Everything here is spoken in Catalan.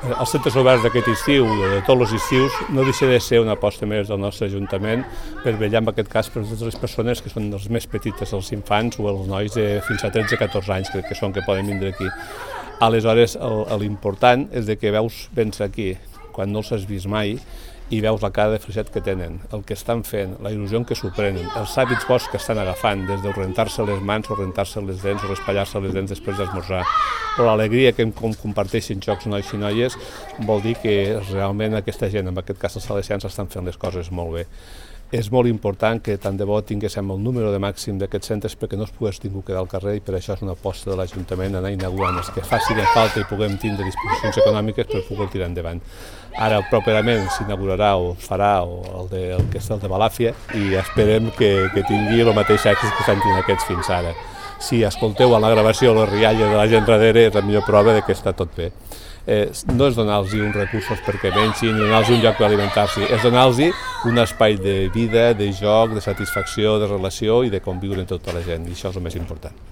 Els centres oberts d'aquest estiu, de tots els estius, no deixa de ser una aposta més del nostre Ajuntament per vetllar en aquest cas per totes les persones que són les més petites, els infants o els nois de fins a 13-14 anys, crec que són que poden vindre aquí. Aleshores, l'important és que vens aquí, quan no els has vist mai, i veus la cara de felicitat que tenen, el que estan fent, la il·lusió que s'ho prenen, els hàbits bons que estan agafant, des de rentar-se les mans o rentar-se les dents o raspallar-se les dents després d'esmorzar, o l'alegria que comparteixen jocs nois i noies, vol dir que realment aquesta gent, en aquest cas els salesians, estan fent les coses molt bé. És molt important que tant de bo tinguéssim el número de màxim d'aquests centres perquè no es pogués ningú quedar al carrer i per això és una aposta de l'Ajuntament anar inaugurant els que facin falta i puguem tindre disposicions econòmiques per poder tirar endavant. Ara properament s'inaugurarà o farà el que és el de Balàfia i esperem que tingui el mateix èxit que estan tenint aquests fins ara. Si escolteu a la gravació la rialla de la gent darrere és la millor prova que està tot bé. No és donar-los uns recursos perquè mengin, ni donar-los un lloc per alimentar-se, és donar-los un espai de vida, de joc, de satisfacció, de relació i de conviure amb tota la gent, i això és el més important.